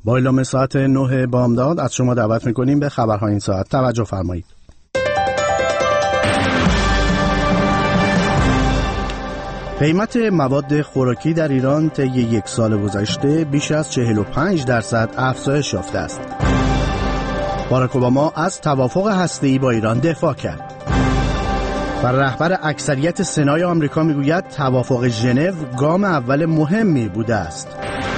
با اعلام ساعت 9 بامداد از شما دعوت می‌کنیم به خبرهای این ساعت. توجه فرمایید. قیمت مواد خوراکی در ایران طی یک سال گذشته بیش از 45% افزایش یافته است. باراک اوباما از توافق هسته‌ای با ایران دفاع کرد. و رهبر اکثریت سنای آمریکا میگوید توافق ژنو گام اول مهمی بوده است.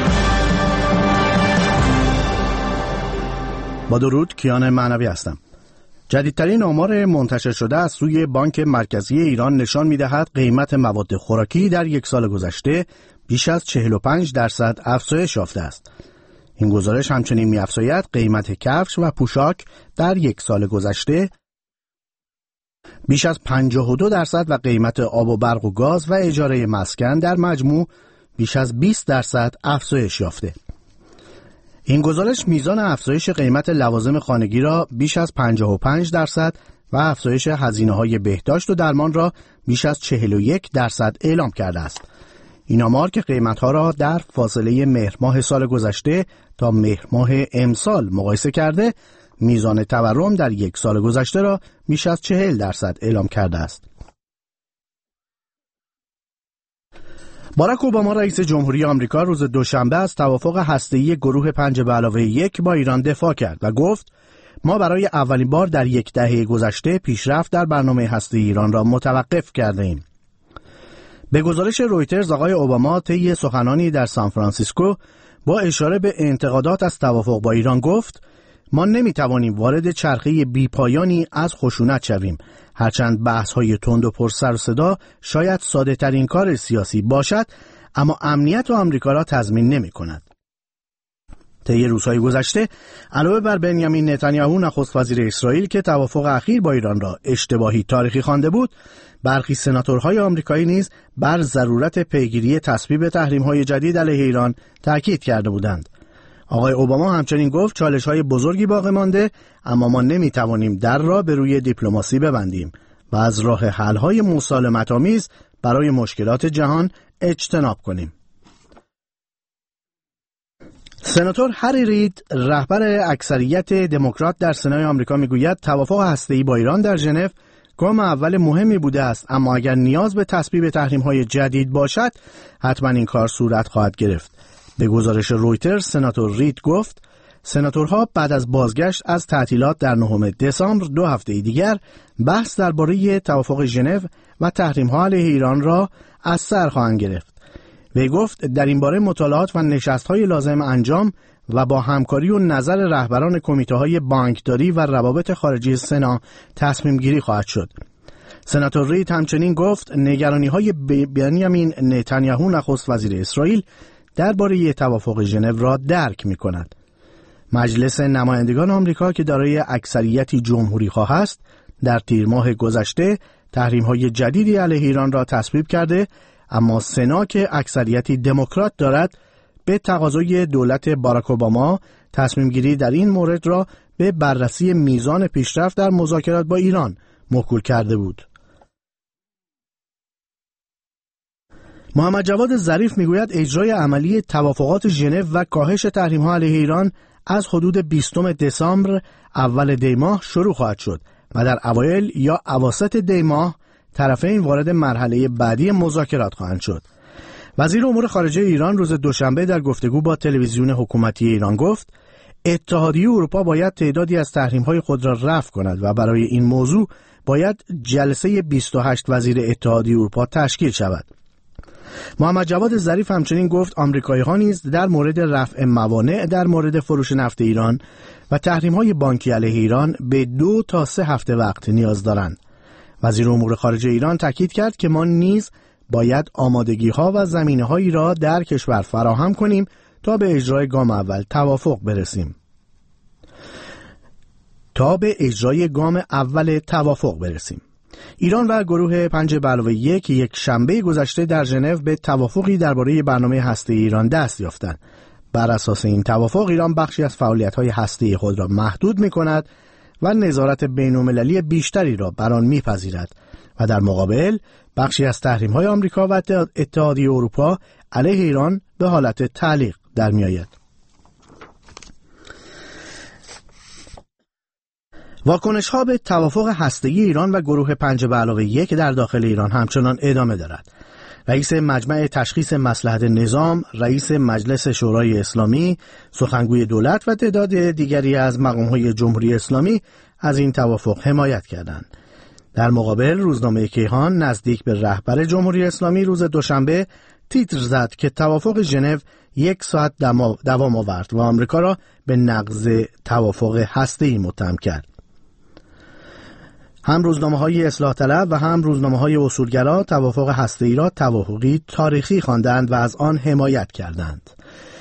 با درود، کیان معنوی هستم. جدیدترین آمار منتشر شده از سوی بانک مرکزی ایران نشان می‌دهد قیمت مواد خوراکی در یک سال گذشته بیش از 45% افزایش یافته است. این گزارش همچنین می‌افزاید قیمت کفش و پوشاک در یک سال گذشته بیش از 52% و قیمت آب و برق و گاز و اجاره مسکن در مجموع بیش از 20% افزایش یافته. این گزارش میزان افزایش قیمت لوازم خانگی را بیش از 55% و افزایش هزینه‌های بهداشت و درمان را بیش از 41% اعلام کرده است. این آمار که قیمت‌ها را در فاصله مهر ماه سال گذشته تا مهر ماه امسال مقایسه کرده، میزان تورم در یک سال گذشته را بیش از 40% اعلام کرده است. باراک اوباما رئیس جمهوری آمریکا روز دوشنبه از توافق هسته‌ای گروه 5+1 با ایران دفاع کرد و گفت ما برای اولین بار در یک دهه گذشته پیشرفت در برنامه هسته‌ای ایران را متوقف کرده ایم. به گزارش رویترز آقای اوباما طی سخنانی در سانفرانسیسکو با اشاره به انتقادات از توافق با ایران گفت ما نمیتوانیم وارد چرخه بیپایانی از خشونت شویم، هرچند بحث‌های تند و پر سر و صدا شاید ساده ترین کار سیاسی باشد، اما امنیت آمریکا را تضمین نمی‌کند. طی روزهای گذشته علاوه بر بنیامین نتانیاهو نخست وزیر اسرائیل که توافق اخیر با ایران را اشتباهی تاریخی خوانده بود، برخی سناتورهای آمریکایی نیز بر ضرورت پیگیری تصویب تحریم‌های جدید علیه ایران تاکید کرده بودند. آقای اوباما همچنین گفت چالش‌های بزرگی باقی مانده، اما ما نمی‌توانیم در را به روی دیپلماسی ببندیم و از راه حل‌های مسالمت‌آمیز برای مشکلات جهان اجتناب کنیم. سناتور هری رید، رهبر اکثریت دموکرات در سنای آمریکا میگوید توافق هسته‌ای با ایران در ژنو گام اول مهمی بوده است، اما اگر نیاز به تصویب تحریم‌های جدید باشد، حتما این کار صورت خواهد گرفت. به گزارش رویترز سناتور رید گفت سناتورها بعد از بازگشت از تعطیلات در 9 دسامبر 2 هفته دیگر بحث درباره توافق ژنو و تحریم‌ها علیه ایران را از سر خواهند گرفت. وی گفت در این باره مطالعات و نشست‌های لازم انجام و با همکاری و نظر رهبران کمیته‌های بانکداری و روابط خارجی سنا تصمیم گیری خواهد شد. سناتور رید همچنین گفت نگرانی‌های بنیامین نتانیاهو نخست وزیر اسرائیل درباره توافق ژنو را درک می‌کند. مجلس نمایندگان آمریکا که دارای اکثریتی جمهوری‌خواه است، در تیر ماه گذشته تحریم‌های جدیدی علیه ایران را تصویب کرده، اما سنا که اکثریتی دموکرات دارد، به تقاضای دولت باراک اوباما تصمیم گیری در این مورد را به بررسی میزان پیشرفت در مذاکرات با ایران موکول کرده بود. محمد جواد ظریف میگوید اجرای عملی توافقات ژنو و کاهش تحریم‌ها علیه ایران از حدود 20 دسامبر اول دی ماه شروع خواهد شد و در اوایل یا اواسط دی ماه طرفین وارد مرحله بعدی مذاکرات خواهند شد. وزیر امور خارجه ایران روز دوشنبه در گفتگو با تلویزیون حکومتی ایران گفت اتحادیه اروپا باید تعدادی از تحریم‌های خود را رفع کند و برای این موضوع باید جلسه 28 وزیر اتحادیه اروپا تشکیل شود. محمد جواد ظریف همچنین گفت آمریکایی‌ها نیز در مورد رفع موانع در مورد فروش نفت ایران و تحریم‌های بانکی علیه ایران به 2 تا 3 هفته وقت نیاز دارند. وزیر امور خارجه ایران تاکید کرد که ما نیز باید آمادگی‌ها و زمینه‌هایی را در کشور فراهم کنیم تا به اجرای گام اول توافق برسیم. ایران و گروه 5+1 یک شنبه گذشته در ژنو به توافقی درباره برنامه هسته‌ای ایران دست یافتند. بر اساس این توافق ایران بخشی از فعالیت‌های هسته‌ای خود را محدود می‌کند و نظارت بین‌المللی بیشتری را بر آن می‌پذیرد و در مقابل بخشی از تحریم‌های آمریکا و اتحادیه اروپا علیه ایران به حالت تعلیق در می‌آید. واکنش‌ها به توافق هسته‌ای ایران و گروه 5+1 در داخل ایران همچنان ادامه دارد. رئیس مجمع تشخیص مصلحت نظام، رئیس مجلس شورای اسلامی، سخنگوی دولت و تعداد دیگری از مقام‌های جمهوری اسلامی از این توافق حمایت کردند. در مقابل روزنامه کیهان نزدیک به رهبر جمهوری اسلامی روز دوشنبه تیتر زد که توافق ژنو 1 ساعت دوام آورد و آمریکا را به نقض توافق هسته‌ای متهم کرد. هم روزنامه‌های اصلاح طلب و هم روزنامه‌های اصولگرا توافق هسته‌ای را توافقی تاریخی خواندند و از آن حمایت کردند.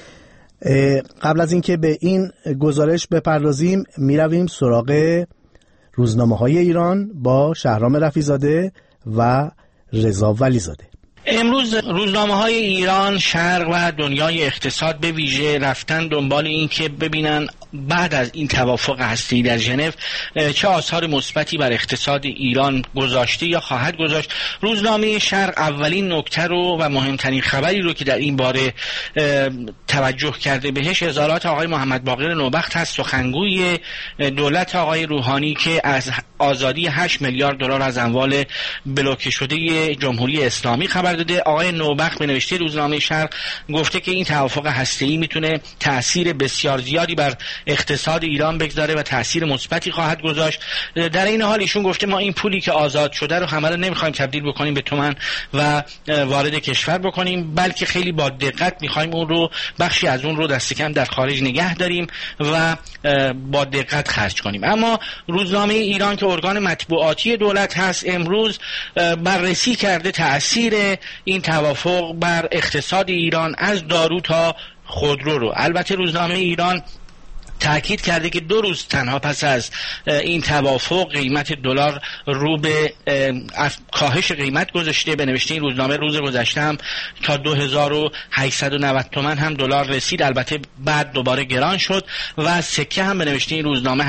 قبل از اینکه به این گزارش بپردازیم میرویم سراغ روزنامه‌های ایران با شهرام رفیع‌زاده و رضا ولیزاده. امروز روزنامه‌های ایران، شرق و دنیای اقتصاد به ویژه رفتن دنبال این که ببینن بعد از این توافق هسته‌ای در ژنو چه آثار مثبتی بر اقتصاد ایران گذاشته یا خواهد گذاشت. روزنامه شرق اولین نکته رو و مهمترین خبری رو که در این باره توجه کرده بهش اظهارات آقای محمد باقر نوبخت هست، سخنگوی دولت آقای روحانی، که از آزادی 8 میلیارد دلار از اموال بلوکه شده جمهوری اسلامی خبر داده. آقای نوبخت به نوشته روزنامه شرق گفته که این توافق هسته‌ای میتونه تأثیر بسیار زیادی بر اقتصاد ایران بگذاره و تأثیر مثبتی خواهد گذاشت. در این حال ایشون گفته ما این پولی که آزاد شده رو همه رو نمیخوایم تبدیل بکنیم به تومان و وارد کشور بکنیم، بلکه خیلی با دقت میخوایم اون رو، بخشی از اون رو دست کم در خارج نگه داریم و با دقت خرج کنیم. اما روزنامه ایران که ارگان مطبوعاتی دولت هست امروز بررسی کرده تأثیر این توافق بر اقتصاد ایران از دارو تا خودرو رو. البته روزنامه ایران تأکید کرده که 2 روز تنها پس از این توافق قیمت دلار رو به کاهش قیمت گذاشته. به نوشته این روزنامه روز گذشته هم تا 2890 تومان هم دلار رسید، البته بعد دوباره گران شد و سکه هم به نوشته این روزنامه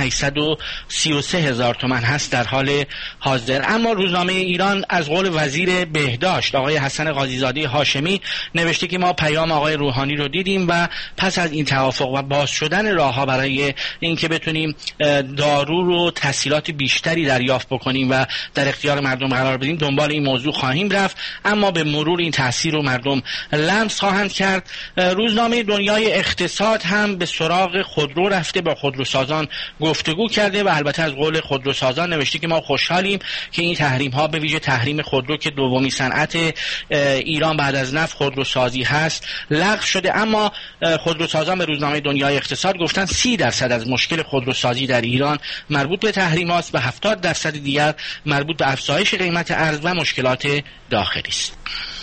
833,000 تومان هست در حال حاضر. اما روزنامه ایران از قول وزیر بهداشت آقای حسن قاضی‌زاده هاشمی نوشته که ما پیام آقای روحانی رو دیدیم و پس از این توافق و باز شدن راه‌ها برای اینکه بتونیم دارو رو تسهیلات بیشتری دریافت بکنیم و در اختیار مردم قرار بدیم دنبال این موضوع خواهیم رفت، اما به مرور این تاثیر رو مردم لمس خواهند کرد. روزنامه دنیای اقتصاد هم به سراغ خودرو رفته، با خودروسازان گفتگو کرده و البته از قول خودروسازان نوشته که ما خوشحالیم که این تحریم ها به ویژه تحریم خودرو که دومین صنعت ایران بعد از نفت خودروسازی هست لغو شده. اما خودروسازان به روزنامه دنیای اقتصاد گفتن 30% از مشکل خودروسازی در ایران مربوط به تحریم است و 70% دیگر مربوط به افزایش قیمت ارز و مشکلات داخلی است.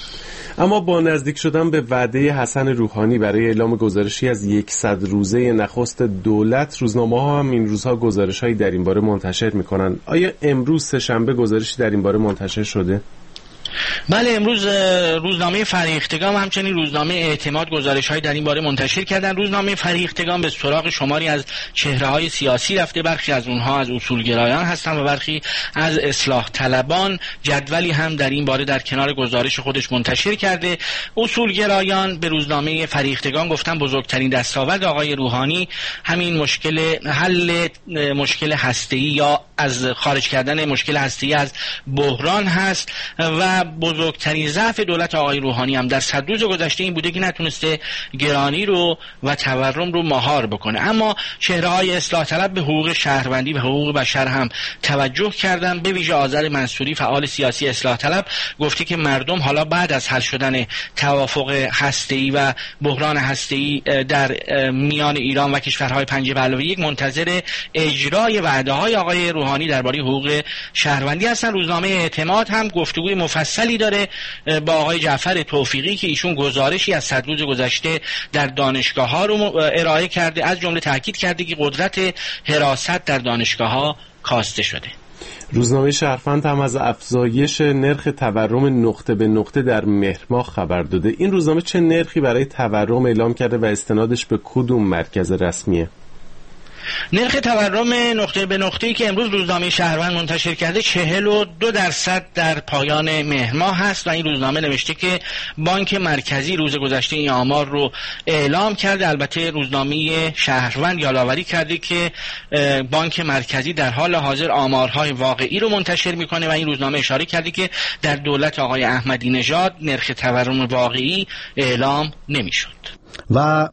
اما با نزدیک شدن به وعده حسن روحانی برای اعلام گزارشی از 100 روزه نخست دولت، روزنامه‌ها هم این روزها گزارش‌هایی در این باره منتشر می‌کنند. آیا امروز سه‌شنبه گزارشی در این باره منتشر شده؟ بله، امروز روزنامه فریختگان و همچنین روزنامه اعتماد گزارش‌های در این باره منتشر کردن. روزنامه فریختگان به سراغ شماری از چهره‌های سیاسی رفته، برخی از اونها از اصولگرایان هستند و برخی از اصلاح طلبان. جدولی هم در این باره در کنار گزارش خودش منتشر کرده. اصولگرایان به روزنامه فریختگان گفتن بزرگترین دستاورد آقای روحانی همین حل مشکل هسته‌ای یا از خارج کردن مشکل هسته‌ای از بحران هست و بزرگترین ضعف دولت آقای روحانی هم در 100 روز گذشته این بوده که نتونسته گرانی رو و تورم رو مهار بکنه. اما چهره‌های اصلاح طلب به حقوق شهروندی و حقوق بشر هم توجه کردن. به ویژه آذر منصوری فعال سیاسی اصلاح طلب گفته که مردم حالا بعد از حل شدن توافق هسته‌ای و بحران هسته‌ای در میان ایران و کشورهای 5+1 منتظر اجرای وعده‌های آقای روحانی درباره حقوق شهروندی هستن. روزنامه اعتماد هم گفتگوی مفصلی داره با آقای جعفر توفیقی که ایشون گزارشی از 100 روز گذشته در دانشگاه‌ها رو ارائه کرده، از جمله تاکید کرده که قدرت حراست در دانشگاه‌ها کاسته شده. روزنامه شهروند هم از افزایش نرخ تورم نقطه به نقطه در مهر ماه خبر داده. این روزنامه چه نرخی برای تورم اعلام کرده و استنادش به کدوم مرکز رسمیه؟ نرخ تورم نقطه به نقطه‌ای که امروز روزنامه شهروند منتشر کرده 42% در پایان مهر ماه هست و این روزنامه نوشته که بانک مرکزی روز گذشته این آمار رو اعلام کرده. البته روزنامه شهروند یادآوری کرده که بانک مرکزی در حال حاضر آمارهای واقعی رو منتشر میکنه و این روزنامه اشاره کرده که در دولت آقای احمدی نژاد نرخ تورم واقعی اعلام نمیشد. و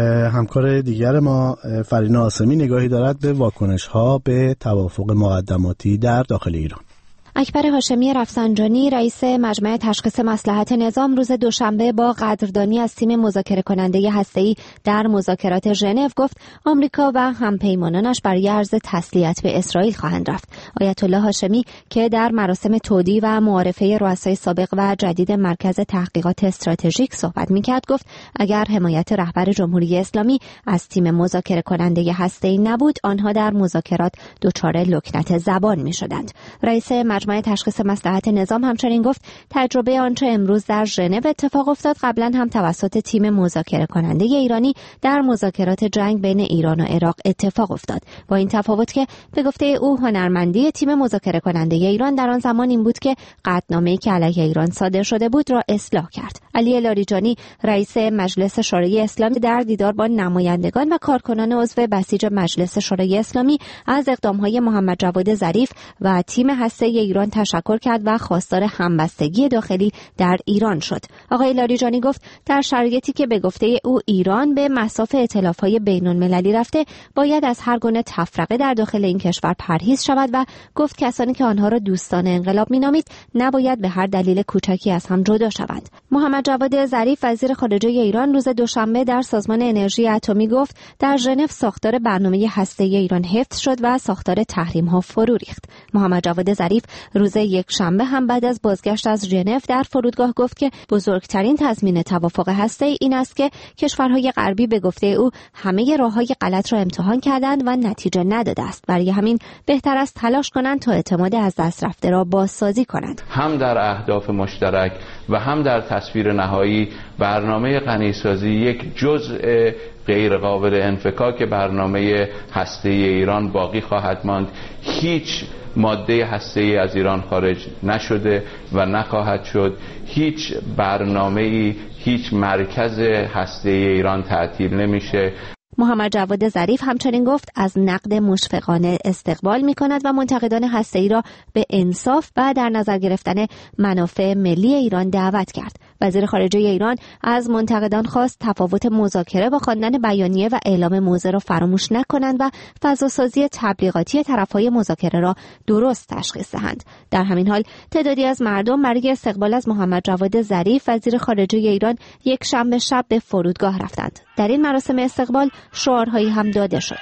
همکار دیگر ما فرین آسمی نگاهی دارد به واکنش‌ها به توافق مقدماتی در داخل ایران. اکبر هاشمی رفسنجانی رئیس مجمع تشخیص مصلحت نظام روز دوشنبه با قدردانی از تیم مذاکره کننده هسته‌ای در مذاکرات ژنو گفت آمریکا و همپیمانانش برای عرض تسلیت به اسرائیل خواهند رفت. آیت الله هاشمی که در مراسم تودیع و معارفه رؤسای سابق و جدید مرکز تحقیقات استراتژیک صحبت می‌کرد گفت اگر حمایت رهبر جمهوری اسلامی از تیم مذاکره کننده هسته‌ای نبود آنها در مذاکرات دچار لکنت زبان می‌شدند. رئیس مجمع تشخیص مصلحت نظام همچنین گفت تجربه آنچه امروز در ژنو اتفاق افتاد قبلا هم توسط تیم مذاکره کننده ایرانی در مذاکرات جنگ بین ایران و عراق اتفاق افتاد، با این تفاوت که به گفته او هنرمندی تیم مذاکره کننده ایران در آن زمان این بود که قطعنامه‌ای که علیه ایران صادر شده بود را اصلاح کرد. علی لاریجانی رئیس مجلس شورای اسلامی در دیدار با نمایندگان و کارکنان عضو بسیج مجلس شورای اسلامی از اقدام‌های محمد جواد ظریف و تیم هسته‌ای ایران تشکر کرد و خواستار همبستگی داخلی در ایران شد. آقای لاریجانی گفت در شرایطی که به گفته او ایران به مصاف ائتلاف‌های بین‌المللی رفته باید از هر گونه تفرقه در داخل این کشور پرهیز شود و گفت کسانی که آنها را دوستان انقلاب می‌نامید نباید به هر دلیل کوچکی از هم جدا شوند. محمد جواد ظریف وزیر خارجه ایران روز دوشنبه در سازمان انرژی اتمی گفت در ژنو ساختار برنامه هسته‌ای ایران حفظ شد و ساختار تحریم‌ها فرو ریخت. محمد جواد ظریف روز یکشنبه هم بعد از بازگشت از ژنو در فرودگاه گفت که بزرگترین تضمین توافق هسته‌ای این است که کشورهای غربی به گفته او همه راه‌های غلط را امتحان کردند و نتیجه نداده است. برای همین بهتر است تلاش کنند تا اعتماد از دست رفته را بازسازی کنند. هم در اهداف مشترک و هم در تصویر نهایی برنامه غنیسازی یک جزء غیر قابل انفکاک برنامه هسته‌ای ایران باقی خواهد ماند. هیچ ماده هسته‌ای از ایران خارج نشده و نخواهد شد. هیچ برنامه‌ای، هیچ مرکز هسته‌ای ایران تعطیل نمیشه. محمد جواد ظریف همچنین گفت از نقد مشفقانه استقبال می‌کند و منتقدان هسته‌ای را به انصاف و در نظر گرفتن منافع ملی ایران دعوت کرد. وزیر خارجه ایران از منتقدان خواست تفاوت مذاکره با خواندن بیانیه و اعلام موضع را فراموش نکنند و فضاسازی تبلیغاتی طرف‌های مذاکره را درست تشخیص دهند. در همین حال تعدادی از مردم برای استقبال از محمد جواد ظریف وزیر خارجه ایران یک شنبه شب به فرودگاه رفتند. در این مراسم استقبال شعارهایی هم داده شد.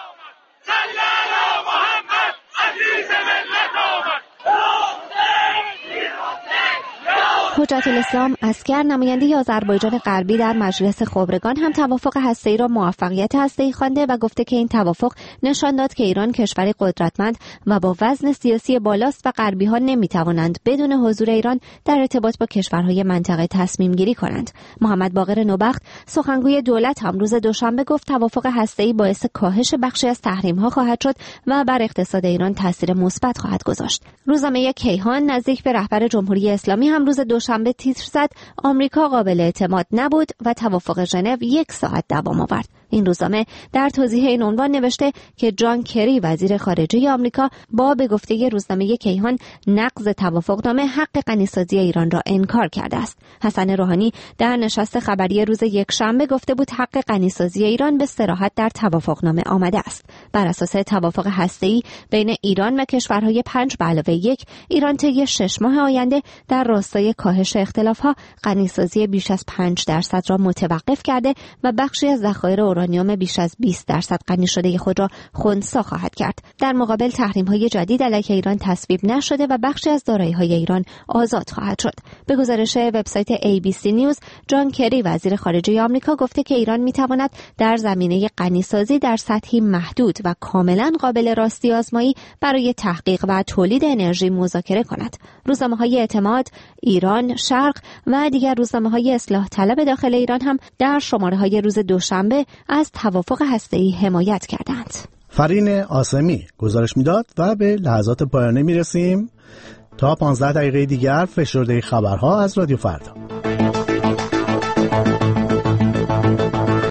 حجت الاسلام عسکر نماینده آذربایجان غربی در مجلس خبرگان هم توافق هسته‌ای را موفقیت هسته‌ای خوانده و گفته که این توافق نشان داد که ایران کشوری قدرتمند و با وزن سیاسی بالاست و غربی‌ها نمی‌توانند بدون حضور ایران در ارتباط با کشورهای منطقه تصمیم گیری کنند. محمد باقر نوبخت سخنگوی دولت هم روز دوشنبه گفت توافق هسته‌ای باعث کاهش بخشی از تحریم‌ها خواهد شد و بر اقتصاد ایران تاثیر مثبت خواهد گذاشت. روزنامه کیهان نزدیک به رهبر جمهوری اسلامی هم روز دوشنبه تیتر زد آمریکا قابل اعتماد نبود و توافق ژنو 1 ساعت دوام آورد. این روزنامه در توضیح این عنوان نوشته که جان کری وزیر خارجه آمریکا با به گفته روزنامه کیهان نقض توافقنامه حق غنیسازی ایران را انکار کرده است. حسن روحانی در نشست خبری روز یکشنبه گفته بود حق غنیسازی ایران به صراحت در توافقنامه آمده است. بر اساس توافق هسته‌ای بین ایران و کشورهای 5+1 ایران طی 6 ماه آینده در راستای کاهش اختلاف‌ها غنیسازی بیش از 5% را متوقف کرده و بخشی از ذخایر اورانیوم بیش از 20% غنی شده خود را خنثی خواهد کرد. در مقابل تحریم‌های جدید علیه ایران تصویب نشده و بخشی از دارایی‌های ایران آزاد خواهد شد. به گزارش وبسایت ABC نیوز، جان کری وزیر خارجه آمریکا گفته که ایران می‌تواند در زمینه غنیسازی در سطحی محدود و کاملاً قابل راستی آزمایی برای تحقیق و تولید انرژی مذاکره کند. روزنامه‌های اعتماد، ایران، ایران، شرق و دیگر روزنامه‌های اصلاح طلب داخل ایران هم در شماره‌های روز دوشنبه از توافق هسته‌ای حمایت کردند. فرین آسمی گزارش میداد و به لحظات پایانی میرسیم. تا 15 دقیقه دیگر فشرده خبرها از رادیو فردا.